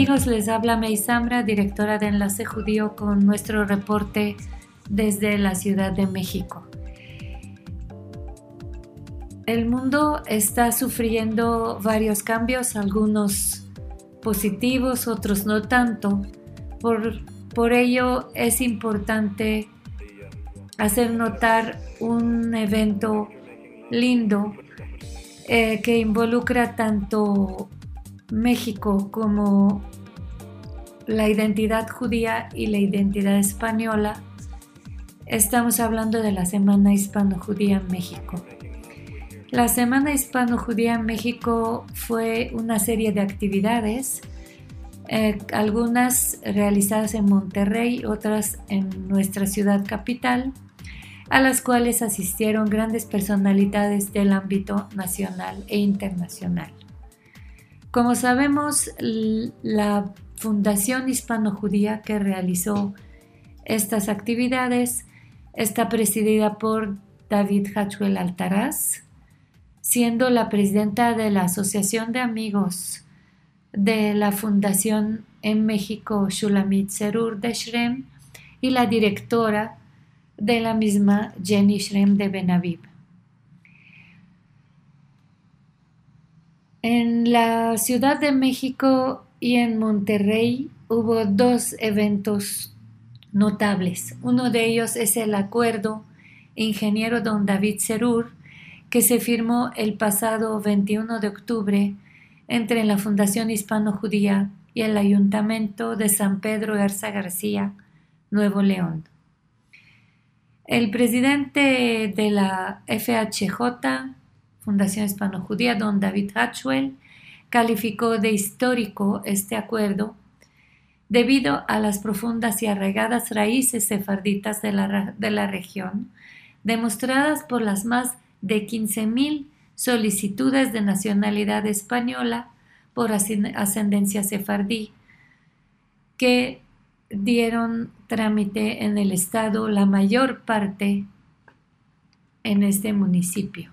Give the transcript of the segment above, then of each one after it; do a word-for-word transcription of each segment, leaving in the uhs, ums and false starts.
Amigos, les habla May Zambra, directora de Enlace Judío, con nuestro reporte desde la Ciudad de México. El mundo está sufriendo varios cambios, algunos positivos, otros no tanto. Por, por ello es importante hacer notar un evento lindo eh, que involucra tanto México como la identidad judía y la identidad española. Estamos hablando de la Semana Hispano-Judía en México. La Semana Hispano-Judía en México fue una serie de actividades, eh, algunas realizadas en Monterrey, otras en nuestra ciudad capital, a las cuales asistieron grandes personalidades del ámbito nacional e internacional. Como sabemos, la Fundación Hispano-Judía que realizó estas actividades está presidida por David Hatchwell Altaraz, siendo la presidenta de la Asociación de Amigos de la Fundación en México, Shulamit Zerur de Shrem, y la directora de la misma, Jenny Shrem de Benaviv. En la Ciudad de México y en Monterrey hubo dos eventos notables. Uno de ellos es el acuerdo ingeniero don David Zerur, que se firmó el pasado veintiuno de octubre entre la Fundación Hispano-Judía y el Ayuntamiento de San Pedro Garza García, Nuevo León. El presidente de la F H J, Fundación Hispano-Judía, don David Hatchwell, calificó de histórico este acuerdo debido a las profundas y arraigadas raíces sefarditas de la, de la región, demostradas por las más de quince mil solicitudes de nacionalidad española por ascendencia sefardí que dieron trámite en el estado, la mayor parte en este municipio.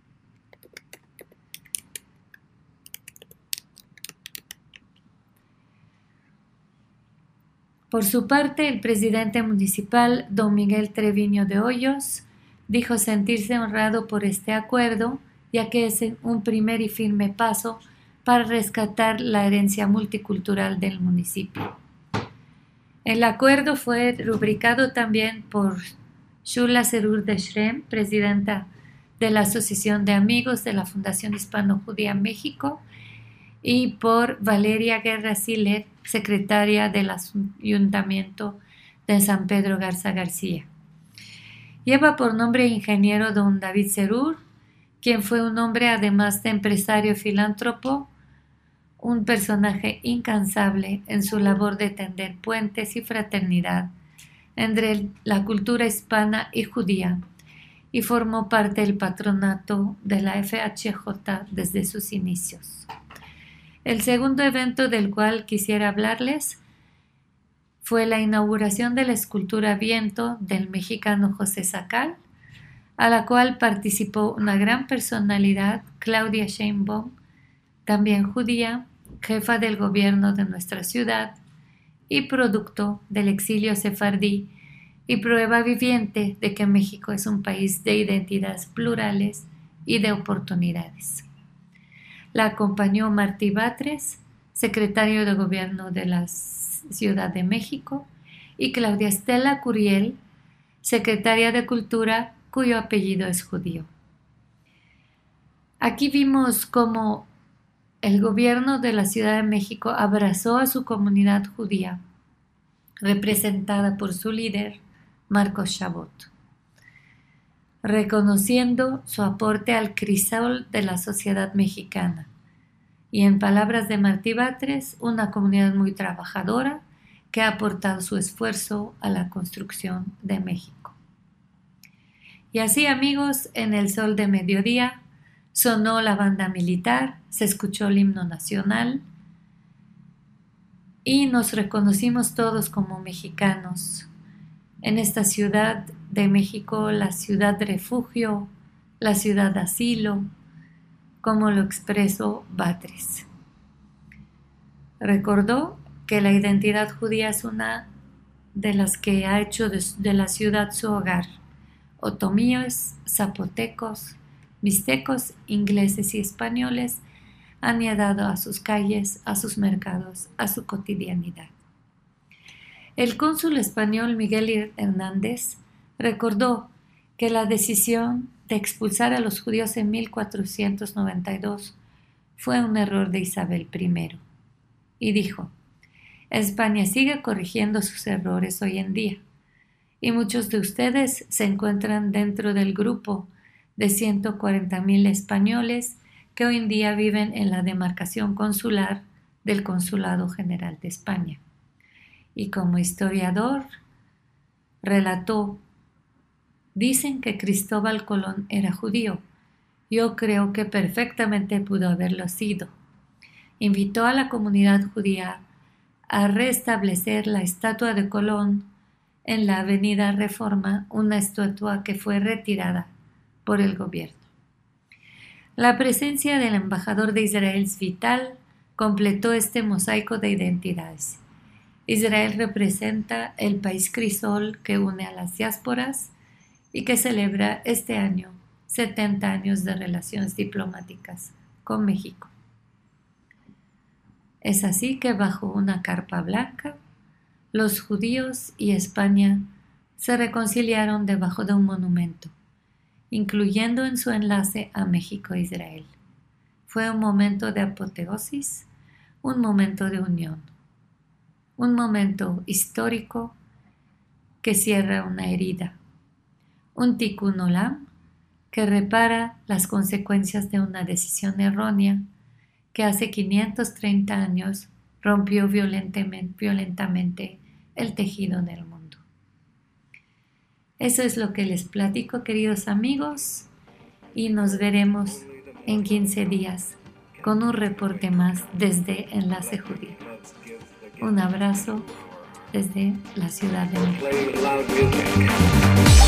Por su parte, el presidente municipal, don Miguel Treviño de Hoyos, dijo sentirse honrado por este acuerdo, ya que es un primer y firme paso para rescatar la herencia multicultural del municipio. El acuerdo fue rubricado también por Shula Zerur de Shrem, presidenta de la Asociación de Amigos de la Fundación Hispano-Judía México, y por Valeria Guerra Siller, secretaria del Ayuntamiento de San Pedro Garza García. Lleva por nombre ingeniero don David Zerur, quien fue un hombre además de empresario y filántropo, un personaje incansable en su labor de tender puentes y fraternidad entre la cultura hispana y judía, y formó parte del patronato de la F H J desde sus inicios. El segundo evento del cual quisiera hablarles fue la inauguración de la escultura Viento del mexicano José Sacal, a la cual participó una gran personalidad, Claudia Sheinbaum, también judía, jefa del gobierno de nuestra ciudad y producto del exilio sefardí y prueba viviente de que México es un país de identidades plurales y de oportunidades. La acompañó Martí Batres, secretario de Gobierno de la Ciudad de México, y Claudia Estela Curiel, secretaria de Cultura, cuyo apellido es judío. Aquí vimos cómo el gobierno de la Ciudad de México abrazó a su comunidad judía, representada por su líder, Marcos Chabot, reconociendo su aporte al crisol de la sociedad mexicana. Y en palabras de Martí Batres, una comunidad muy trabajadora que ha aportado su esfuerzo a la construcción de México. Y así, amigos, en el sol de mediodía sonó la banda militar, se escuchó el himno nacional y nos reconocimos todos como mexicanos en esta ciudad de México, la ciudad refugio, la ciudad asilo, como lo expresó Batres. Recordó que la identidad judía es una de las que ha hecho de, de la ciudad su hogar. Otomíes, zapotecos, mixtecos, ingleses y españoles han llegado a sus calles, a sus mercados, a su cotidianidad. El cónsul español Miguel Hernández recordó que la decisión de expulsar a los judíos en mil cuatrocientos noventa y dos fue un error de Isabel primero, y dijo: España sigue corrigiendo sus errores hoy en día, y muchos de ustedes se encuentran dentro del grupo de ciento cuarenta mil españoles que hoy en día viven en la demarcación consular del Consulado General de España. Y como historiador relató: dicen que Cristóbal Colón era judío. Yo creo que perfectamente pudo haberlo sido. Invitó a la comunidad judía a restablecer la estatua de Colón en la Avenida Reforma, una estatua que fue retirada por el gobierno. La presencia del embajador de Israel Vital completó este mosaico de identidades. Israel representa el país crisol que une a las diásporas y que celebra este año setenta años de relaciones diplomáticas con México. Es así que bajo una carpa blanca, los judíos y España se reconciliaron debajo de un monumento, incluyendo en su enlace a México e Israel. Fue un momento de apoteosis, un momento de unión, un momento histórico que cierra una herida, un tikkun olam que repara las consecuencias de una decisión errónea que hace quinientos treinta años rompió violentamente, violentamente el tejido del mundo. Eso es lo que les platico, queridos amigos, y nos veremos en quince días con un reporte más desde Enlace Judío. Un abrazo desde la Ciudad de México.